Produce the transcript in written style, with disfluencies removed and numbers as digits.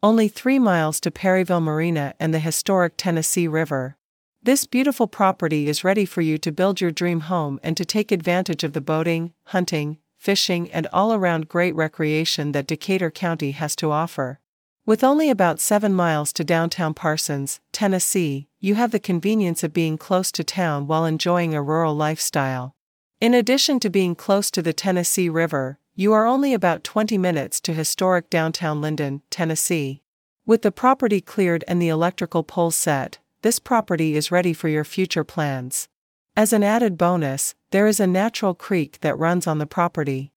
Only 3 miles to Perryville Marina and the historic Tennessee River. This beautiful property is ready for you to build your dream home and to take advantage of the boating, hunting, fishing and all-around great recreation that Decatur County has to offer. With only about 7 miles to downtown Parsons, Tennessee, you have the convenience of being close to town while enjoying a rural lifestyle. In addition to being close to the Tennessee River, you are only about 20 minutes to historic downtown Linden, Tennessee. With the property cleared and the electrical poles set, this property is ready for your future plans. As an added bonus, there is a natural creek that runs on the property.